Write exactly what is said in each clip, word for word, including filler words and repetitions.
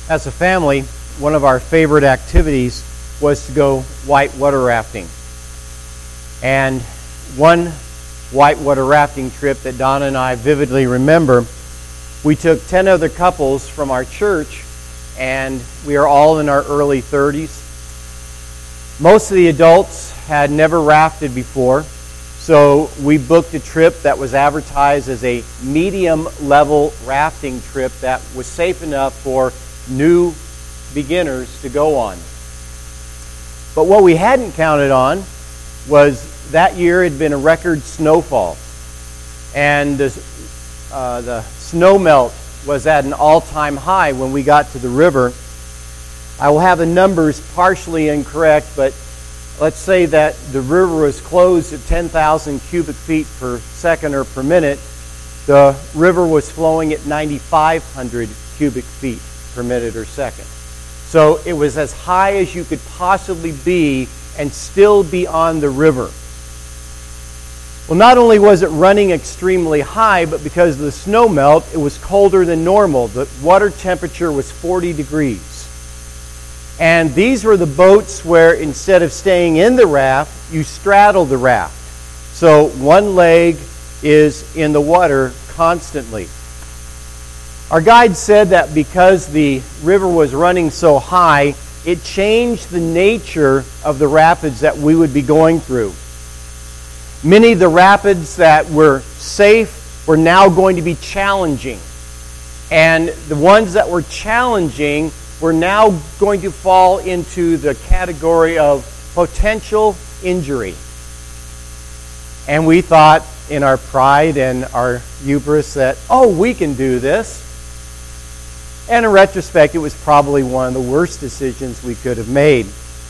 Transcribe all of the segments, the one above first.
As a family, one of our favorite activities was to go whitewater rafting. And one whitewater rafting trip that Donna and I vividly remember, we took ten other couples from our church, and we are all in our early thirties. Most of the adults had never rafted before, so we booked a trip that was advertised as a medium-level rafting trip that was safe enough for new beginners to go on. But what we hadn't counted on was that year had been a record snowfall, and the, uh, the snow melt was at an all-time high when we got to the river. I will have the numbers partially incorrect, but let's say that the river was closed at ten thousand cubic feet per second or per minute. The river was flowing at nine thousand five hundred cubic feet per minute or second. So it was as high as you could possibly be and still be on the river. Well, not only was it running extremely high, but because of the snow melt, it was colder than normal. The water temperature was forty degrees. And these were the boats where instead of staying in the raft, you straddle the raft. So one leg is in the water constantly. Our guide said that because the river was running so high, it changed the nature of the rapids that we would be going through. Many of the rapids that were safe were now going to be challenging. And the ones that were challenging were now going to fall into the category of potential injury. And we thought in our pride and our hubris that, oh, we can do this. And in retrospect, it was probably one of the worst decisions we could have made.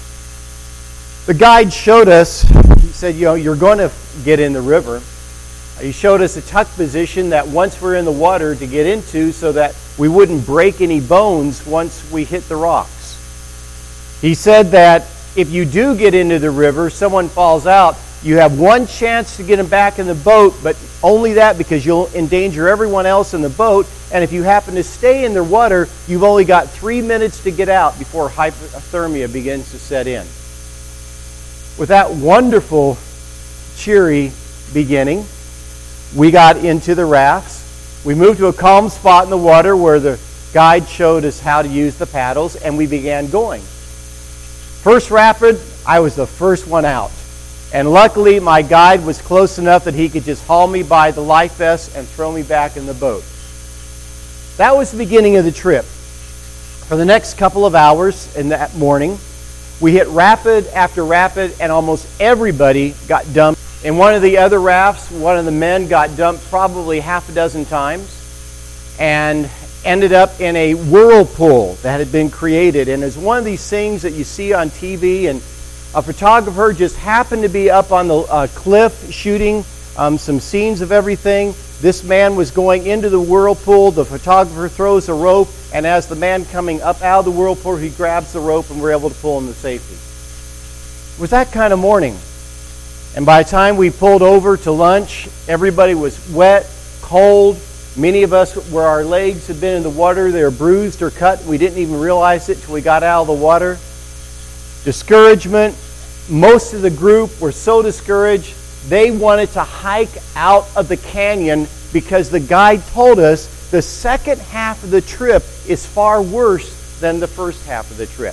The guide showed us, he said, you know, you're going to get in the river. He showed us a tuck position that once we're in the water to get into so that we wouldn't break any bones once we hit the rocks. He said that if you do get into the river, someone falls out, you have one chance to get them back in the boat, but only that because you'll endanger everyone else in the boat. And if you happen to stay in the water, you've only got three minutes to get out before hypothermia begins to set in. With that wonderful, cheery beginning, we got into the rafts. We moved to a calm spot in the water where the guide showed us how to use the paddles, and we began going. First rapid, I was the first one out. And luckily, my guide was close enough that he could just haul me by the life vest and throw me back in the boat. That was the beginning of the trip. For the next couple of hours in that morning, we hit rapid after rapid, and almost everybody got dumped. In one of the other rafts, one of the men got dumped probably half a dozen times and ended up in a whirlpool that had been created. And it's one of these things that you see on T V, and a photographer just happened to be up on the uh, cliff shooting um, some scenes of everything. This man was going into the whirlpool. The photographer throws a rope, and as the man coming up out of the whirlpool, he grabs the rope, and we're able to pull him to safety. It was that kind of morning. And by the time we pulled over to lunch, everybody was wet, cold. Many of us, where our legs had been in the water, they were bruised or cut. We didn't even realize it until we got out of the water. Discouragement. Most of the group were so discouraged, they wanted to hike out of the canyon because the guide told us the second half of the trip is far worse than the first half of the trip.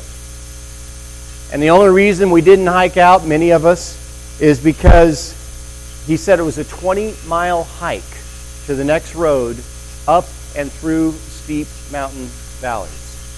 And the only reason we didn't hike out, many of us, is because he said it was a twenty-mile hike to the next road up and through steep mountain valleys.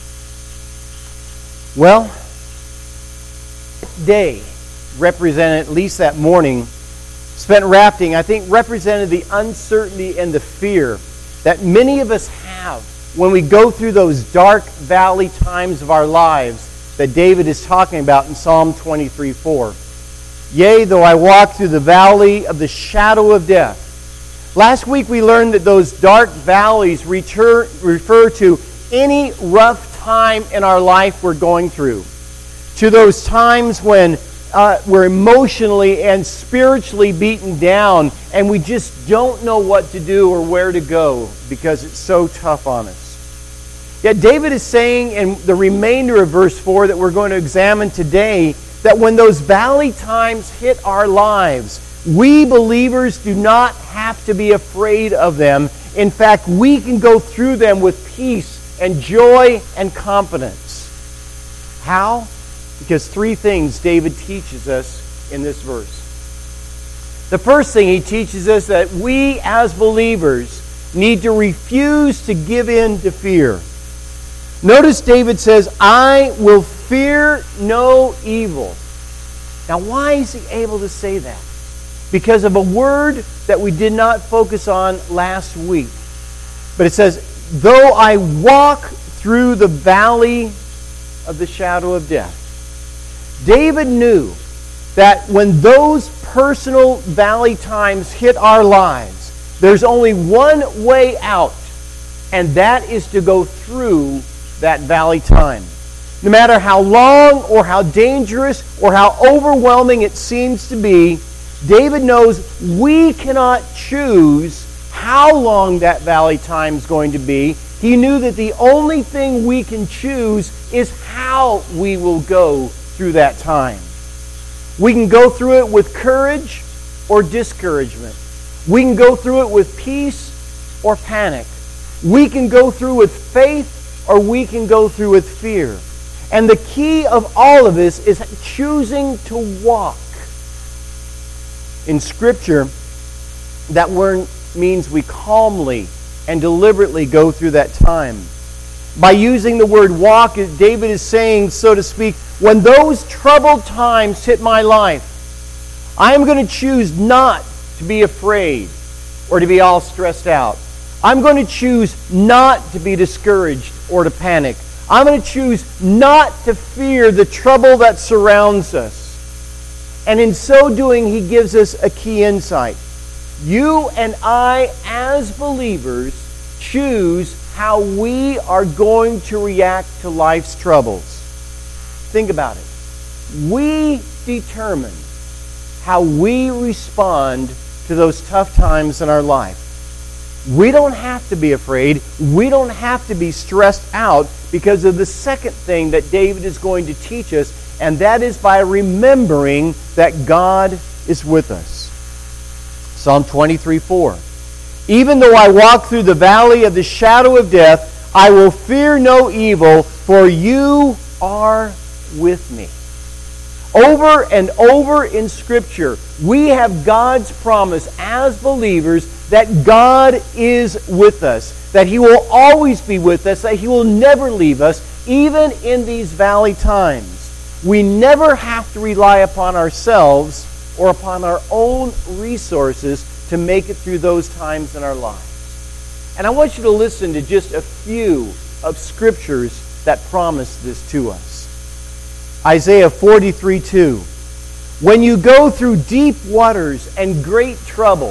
Well, that day represented, at least that morning, spent rafting, I think represented the uncertainty and the fear that many of us have when we go through those dark valley times of our lives that David is talking about in Psalm twenty-three four. Yea, though I walk through the valley of the shadow of death. Last week we learned that those dark valleys retur- refer to any rough time in our life we're going through. To those times when uh, we're emotionally and spiritually beaten down and we just don't know what to do or where to go because it's so tough on us. Yet David is saying in the remainder of verse four that we're going to examine today that when those valley times hit our lives, we believers do not have to be afraid of them. In fact, we can go through them with peace and joy and confidence. How? Because three things David teaches us in this verse. The first thing he teaches us that we as believers need to refuse to give in to fear. Notice David says, I will fear no evil. Now, why is he able to say that? Because of a word that we did not focus on last week. But it says, though I walk through the valley of the shadow of death. David knew that when those personal valley times hit our lives, there's only one way out, and that is to go through that valley time. No matter how long or how dangerous or how overwhelming it seems to be, David knows we cannot choose how long that valley time is going to be. He knew that the only thing we can choose is how we will go through that time. We can go through it with courage or discouragement. We can go through it with peace or panic. We can go through with faith or we can go through with fear. And the key of all of this is choosing to walk. In Scripture, that word means we calmly and deliberately go through that time. By using the word walk, David is saying, so to speak, when those troubled times hit my life, I am going to choose not to be afraid or to be all stressed out. I'm going to choose not to be discouraged or to panic. I'm going to choose not to fear the trouble that surrounds us. And in so doing, he gives us a key insight. You and I, as believers, choose how we are going to react to life's troubles. Think about it. We determine how we respond to those tough times in our life. We don't have to be afraid. We don't have to be stressed out because of the second thing that David is going to teach us, and that is by remembering that God is with us. Psalm twenty-three four. Even though I walk through the valley of the shadow of death, I will fear no evil, for you are with me. Over and over in Scripture, we have God's promise as believers that God is with us, that He will always be with us, that He will never leave us, even in these valley times. We never have to rely upon ourselves or upon our own resources to make it through those times in our lives. And I want you to listen to just a few of Scriptures that promise this to us. Isaiah forty-three two. When you go through deep waters and great trouble,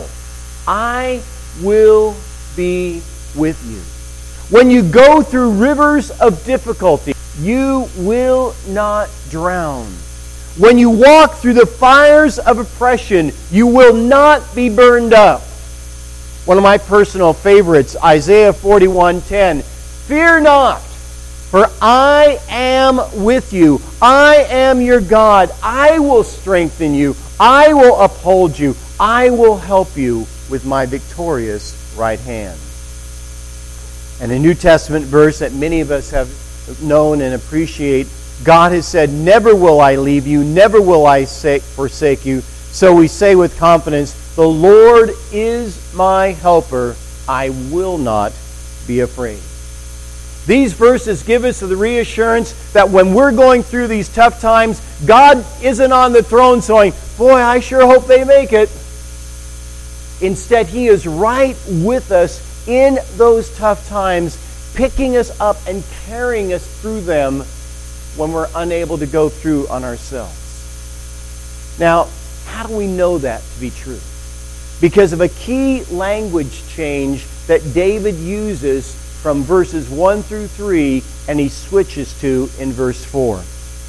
I will be with you. When you go through rivers of difficulty, you will not drown. When you walk through the fires of oppression, you will not be burned up. One of my personal favorites, Isaiah forty-one ten. Fear not, for I am with you. I am your God. I will strengthen you. I will uphold you. I will help you with my victorious right hand. And a New Testament verse that many of us have known and appreciate, God has said, never will I leave you, never will I forsake you. So we say with confidence, the Lord is my helper. I will not be afraid. These verses give us the reassurance that when we're going through these tough times, God isn't on the throne saying, boy, I sure hope they make it. Instead, He is right with us in those tough times, picking us up and carrying us through them when we're unable to go through on ourselves. Now, how do we know that to be true? Because of a key language change that David uses from verses one through three, and he switches to in verse four.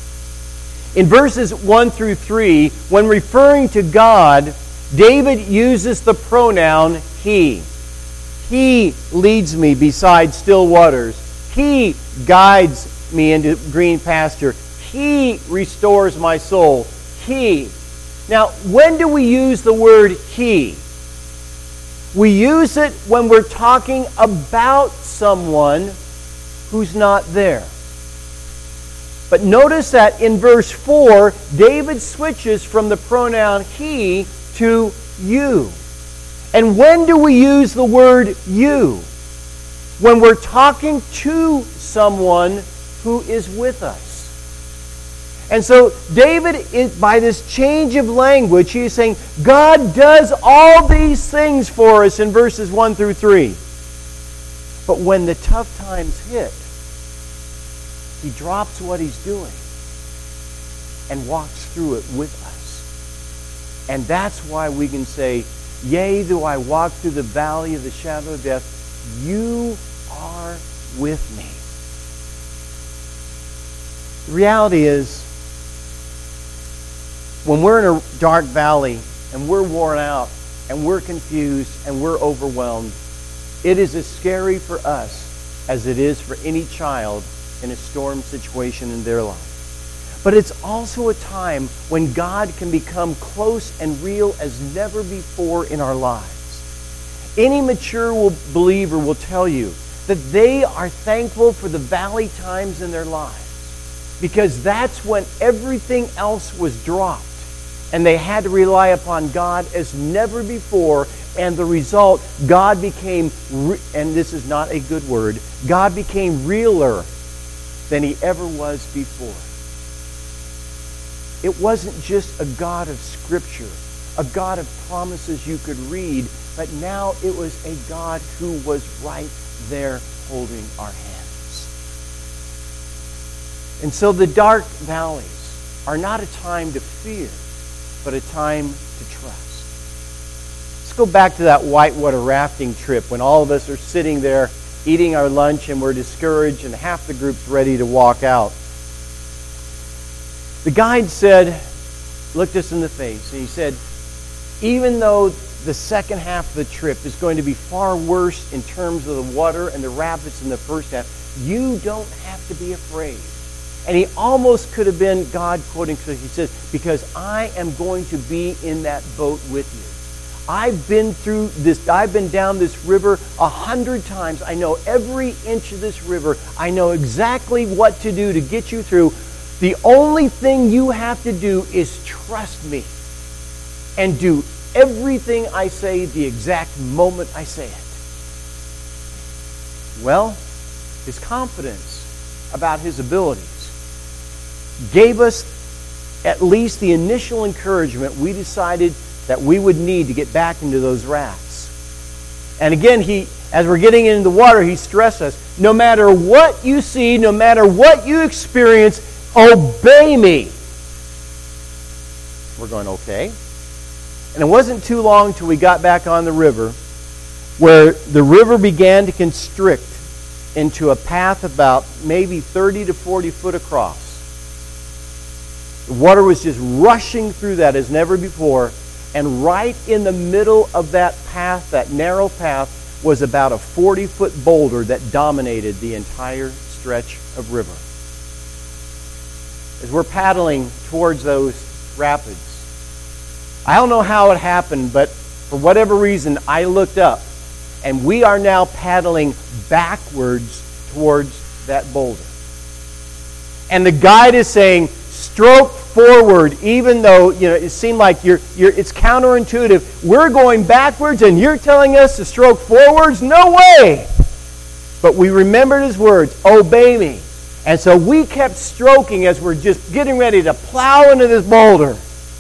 In verses one through three, when referring to God, David uses the pronoun he. He leads me beside still waters. He guides me into green pasture. He restores my soul. He. Now, when do we use the word He? We use it when we're talking about someone who's not there. But notice that in verse four, David switches from the pronoun he to you. And when do we use the word you? When we're talking to someone who is with us. And so David, is, by this change of language, he is saying, God does all these things for us in verses one through three. But when the tough times hit, he drops what he's doing and walks through it with us. And that's why we can say, yea, though I walk through the valley of the shadow of death, you are with me. The reality is, when we're in a dark valley and we're worn out and we're confused and we're overwhelmed, it is as scary for us as it is for any child in a storm situation in their life. But it's also a time when God can become close and real as never before in our lives. Any mature will, believer will tell you that they are thankful for the valley times in their lives, because that's when everything else was dropped and they had to rely upon God as never before. And the result, God became, re- and this is not a good word, God became realer than he ever was before. It wasn't just a God of Scripture, a God of promises you could read, but now it was a God who was right there holding our hands. And so the dark valleys are not a time to fear, but a time to trust. Let's go back to that whitewater rafting trip when all of us are sitting there eating our lunch and we're discouraged and half the group's ready to walk out. The guide said, looked us in the face, and he said, even though the second half of the trip is going to be far worse in terms of the water and the rapids in the first half, you don't have to be afraid. And he almost could have been God quoting, because he says, because I am going to be in that boat with you. I've been through this, I've been down this river a hundred times. I know every inch of this river. I know exactly what to do to get you through. The only thing you have to do is trust me and do everything I say the exact moment I say it. Well, his confidence about his abilities gave us at least the initial encouragement we decided that we would need to get back into those rafts. And again, he, as we're getting into the water, he stressed us, no matter what you see, no matter what you experience, obey me. We're going, okay. And it wasn't too long till we got back on the river, where the river began to constrict into a path about maybe thirty to forty foot across. The water was just rushing through that as never before. And right in the middle of that path, that narrow path, was about a forty-foot boulder that dominated the entire stretch of river. As we're paddling towards those rapids, I don't know how it happened, but for whatever reason, I looked up, and we are now paddling backwards towards that boulder. And the guide is saying, stroke forward, even though, you know, it seemed like you're, you're, it's counterintuitive. We're going backwards and you're telling us to stroke forwards? No way! But we remembered his words, obey me. And so we kept stroking as we're just getting ready to plow into this boulder.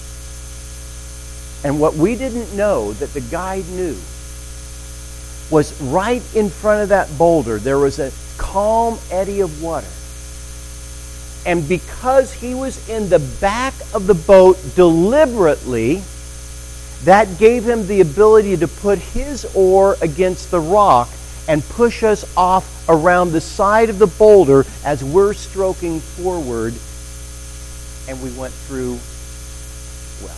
And what we didn't know that the guide knew was right in front of that boulder there was a calm eddy of water. And because he was in the back of the boat deliberately, that gave him the ability to put his oar against the rock and push us off around the side of the boulder as we're stroking forward, and we went through well.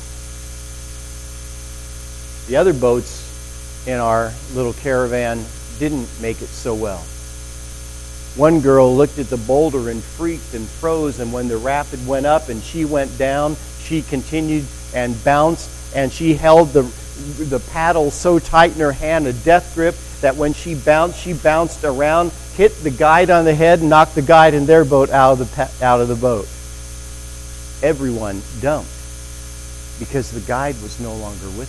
The other boats in our little caravan didn't make it so well. One girl looked at the boulder and freaked and froze, and when the rapid went up and she went down, she continued and bounced, and she held the the paddle so tight in her hand, a death grip, that when she bounced, she bounced around, hit the guide on the head, and knocked the guide in their boat out of the out of the boat. Everyone dumped because the guide was no longer with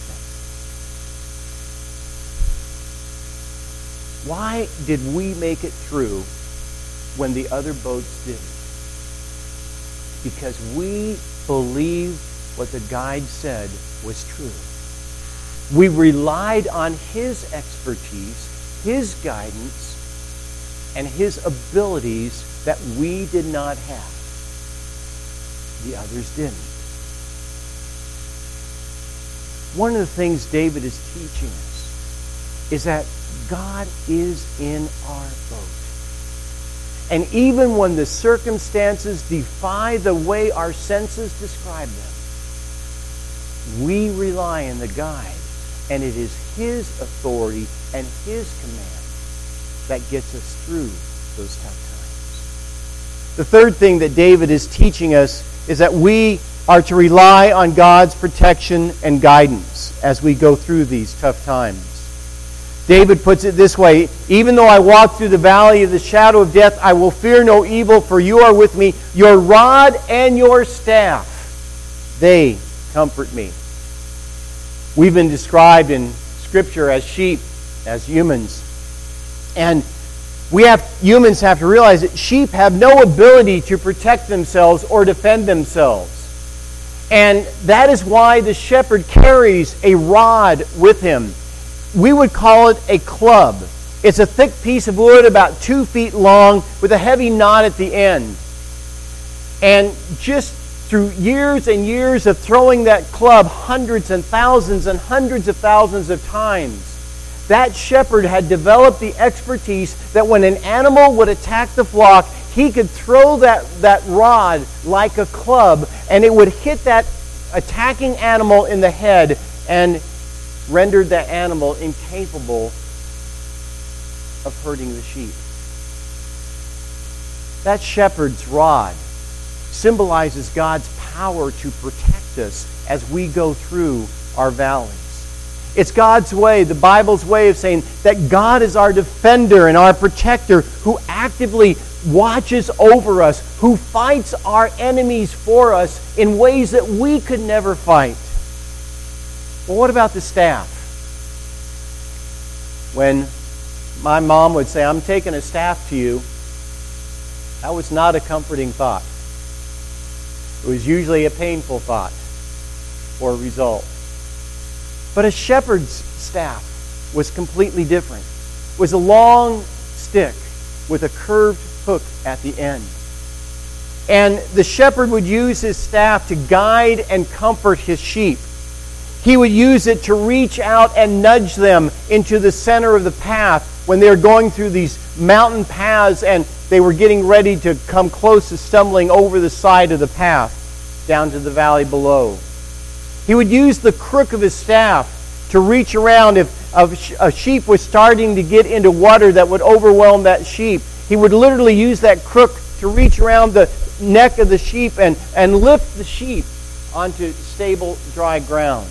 them. Why did we make it through when the other boats didn't? Because we believed what the guide said was true. We relied on his expertise, his guidance, and his abilities that we did not have. The others didn't. One of the things David is teaching us is that God is in our boat. And even when the circumstances defy the way our senses describe them, we rely on the guide. And it is his authority and his command that gets us through those tough times. The third thing that David is teaching us is that we are to rely on God's protection and guidance as we go through these tough times. David puts it this way: even though I walk through the valley of the shadow of death, I will fear no evil, for you are with me. Your rod and your staff, they comfort me. We've been described in Scripture as sheep, as humans. And we have humans have to realize that sheep have no ability to protect themselves or defend themselves. And that is why the shepherd carries a rod with him. We would call it a club. It's a thick piece of wood about two feet long with a heavy knot at the end. And just through years and years of throwing that club hundreds and thousands and hundreds of thousands of times, that shepherd had developed the expertise that when an animal would attack the flock, he could throw that, that rod like a club, and it would hit that attacking animal in the head and rendered that animal incapable of hurting the sheep. That shepherd's rod symbolizes God's power to protect us as we go through our valleys. It's God's way, the Bible's way of saying that God is our defender and our protector who actively watches over us, who fights our enemies for us in ways that we could never fight. Well, what about the staff? When my mom would say, "I'm taking a staff to you," that was not a comforting thought. It was usually a painful thought or result. But a shepherd's staff was completely different. It was a long stick with a curved hook at the end. And the shepherd would use his staff to guide and comfort his sheep. He would use it to reach out and nudge them into the center of the path when they were going through these mountain paths and they were getting ready to come close to stumbling over the side of the path down to the valley below. He would use the crook of his staff to reach around if a sheep was starting to get into water that would overwhelm that sheep. He would literally use that crook to reach around the neck of the sheep and, and lift the sheep onto stable, dry ground.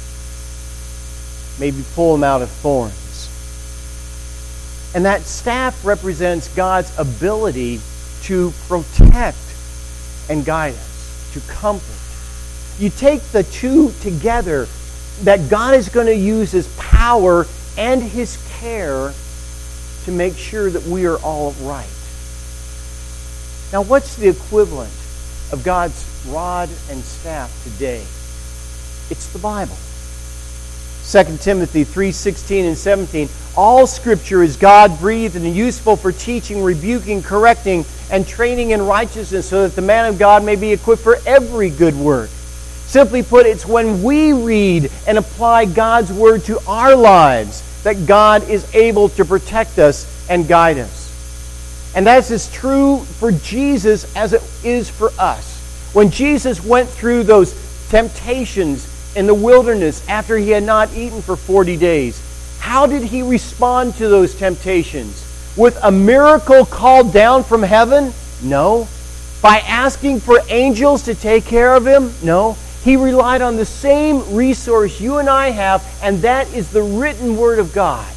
Maybe pull them out of thorns. And that staff represents God's ability to protect and guide us, to comfort. You take the two together, that God is going to use His power and His care to make sure that we are all right. Now, what's the equivalent of God's rod and staff today? It's the Bible. Second Timothy three sixteen and seventeen. All Scripture is God-breathed and useful for teaching, rebuking, correcting, and training in righteousness, so that the man of God may be equipped for every good work. Simply put, it's when we read and apply God's Word to our lives that God is able to protect us and guide us. And that's as true for Jesus as it is for us. When Jesus went through those temptations in the wilderness after He had not eaten for forty days, how did He respond to those temptations? with a miracle called down from heaven? No. By asking for angels to take care of him? No. He relied on the same resource you and I have, and that is the written Word of God.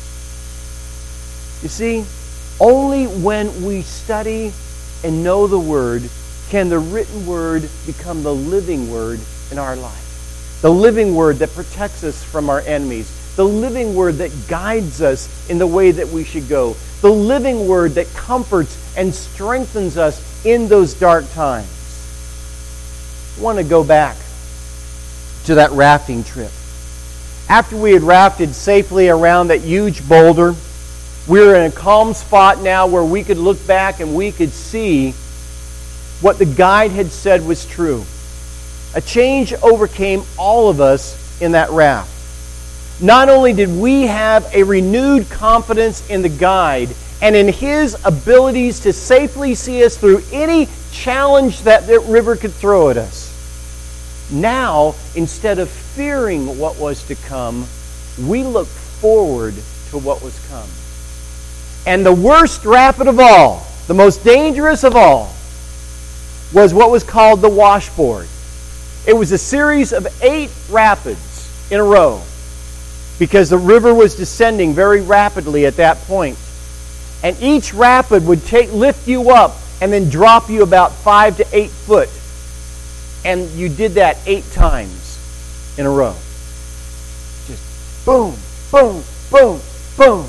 You see, only when we study and know the Word can the written Word become the living Word in our life. The living Word that protects us from our enemies. The living Word that guides us in the way that we should go. The living Word that comforts and strengthens us in those dark times. I want to go back to that rafting trip. After we had rafted safely around that huge boulder, we were in a calm spot now where we could look back and we could see what the guide had said was true. A change overcame all of us in that raft. Not only did we have a renewed confidence in the guide and in his abilities to safely see us through any challenge that the river could throw at us. Now, instead of fearing what was to come, we looked forward to what was come. And the worst rapid of all, the most dangerous of all, was what was called the washboard. It was a series of eight rapids in a row because the river was descending very rapidly at that point. And each rapid would take lift you up and then drop you about five to eight foot. And you did that eight times in a row. Just boom, boom, boom, boom.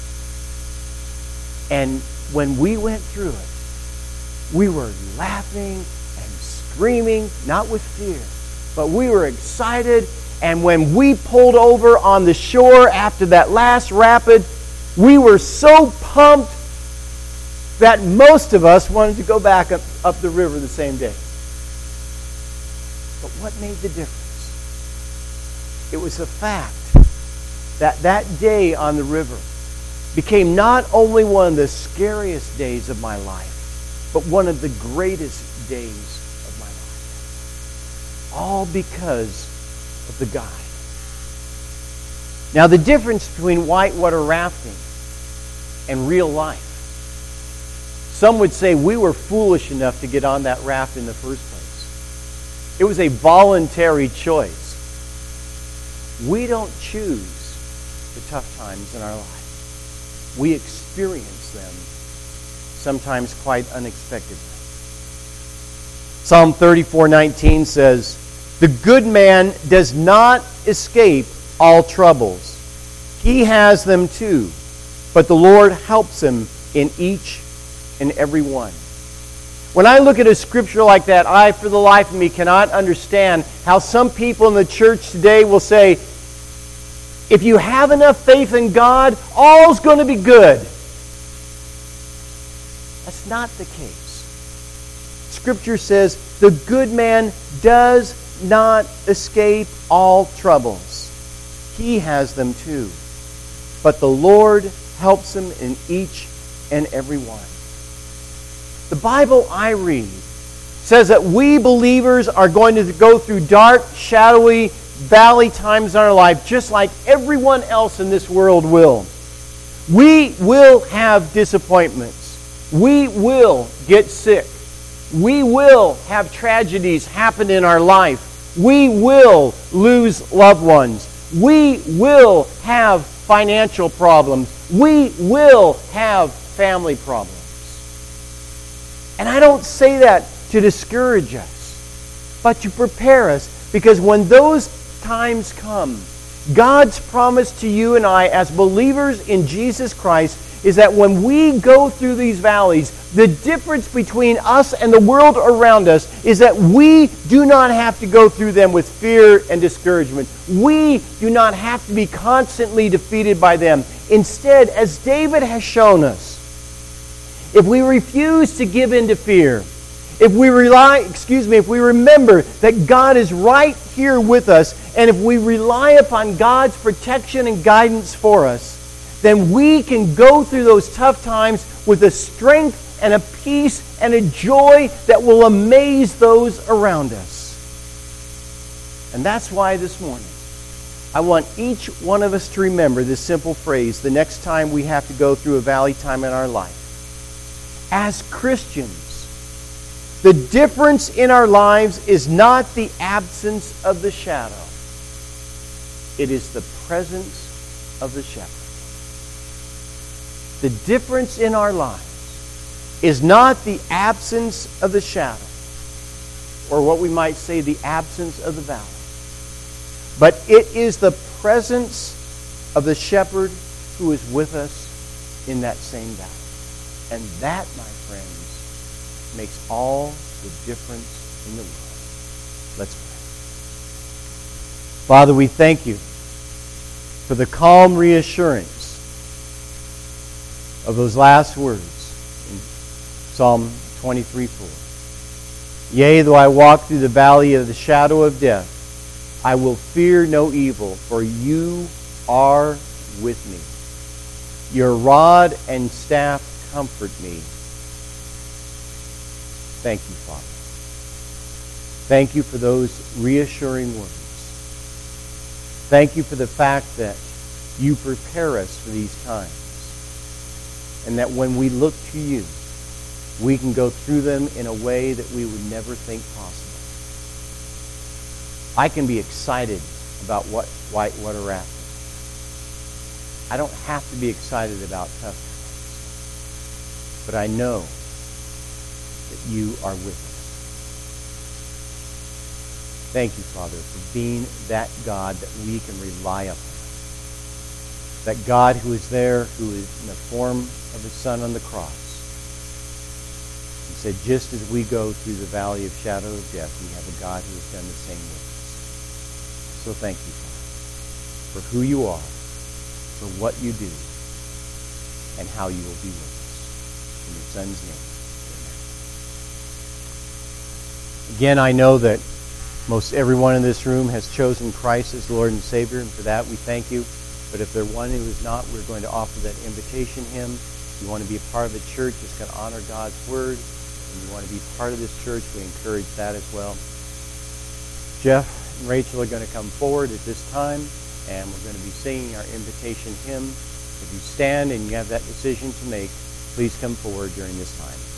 And when we went through it, we were laughing and screaming, not with fear, but we were excited. And when we pulled over on the shore after that last rapid, we were so pumped that most of us wanted to go back up, up the river the same day. But what made the difference? It was the fact that that day on the river became not only one of the scariest days of my life, but one of the greatest days of my life. All because of the guide. Now, the difference between whitewater rafting and real life. Some would say we were foolish enough to get on that raft in the first place. It was a voluntary choice. We don't choose the tough times in our life. We experience them, sometimes quite unexpectedly. Psalm thirty-four nineteen says, "The good man does not escape all troubles. He has them too, but the Lord helps him in each and every one." When I look at a scripture like that, I, for the life of me, cannot understand how some people in the church today will say, if you have enough faith in God, all's going to be good. That's not the case. Scripture says the good man does not escape all troubles. He has them too. But the Lord helps him in each and every one. The Bible I read says that we believers are going to go through dark, shadowy, valley times in our life just like everyone else in this world will. We will have disappointments. We will get sick. We will have tragedies happen in our life. We will lose loved ones. We will have financial problems. We will have family problems. And I don't say that to discourage us, but to prepare us, because when those times come, God's promise to you and I as believers in Jesus Christ is that when we go through these valleys, the difference between us and the world around us is that we do not have to go through them with fear and discouragement. We do not have to be constantly defeated by them. Instead, as David has shown us, if we refuse to give in to fear, if we rely, excuse me, if we remember that God is right here with us, and if we rely upon God's protection and guidance for us, then we can go through those tough times with a strength and a peace and a joy that will amaze those around us. And that's why this morning I want each one of us to remember this simple phrase the next time we have to go through a valley time in our life. As Christians, the difference in our lives is not the absence of the shadow. It is the presence of the shepherd. The difference in our lives is not the absence of the shadow, or what we might say, the absence of the valley. But it is the presence of the shepherd who is with us in that same valley. And that, my friends, makes all the difference in the world. Let's pray. Father, we thank you for the calm reassurance of those last words in Psalm twenty-three four. Yea, though I walk through the valley of the shadow of death, I will fear no evil, for you are with me. Your rod and staff comfort me. Thank you, Father. Thank you for those reassuring words. Thank you for the fact that you prepare us for these times, and that when we look to you, we can go through them in a way that we would never think possible. I can be excited about what whitewater rafting. I don't have to be excited about tough times, but I know that you are with us. Thank you, Father, for being that God that we can rely upon. That God who is there, who is in the form of the Son on the cross. He said, just as we go through the valley of shadow of death, we have a God who has done the same with us. So thank you, Father, for who you are, for what you do, and how you will be with us. In your Son's name, amen. Again, I know that most everyone in this room has chosen Christ as Lord and Savior, and for that we thank you. But if there's one who is not, we're going to offer that invitation hymn. If you want to be a part of the church that's going to honor God's Word, and you want to be part of this church, we encourage that as well. Jeff and Rachel are going to come forward at this time, and we're going to be singing our invitation hymn. If you stand and you have that decision to make, please come forward during this time.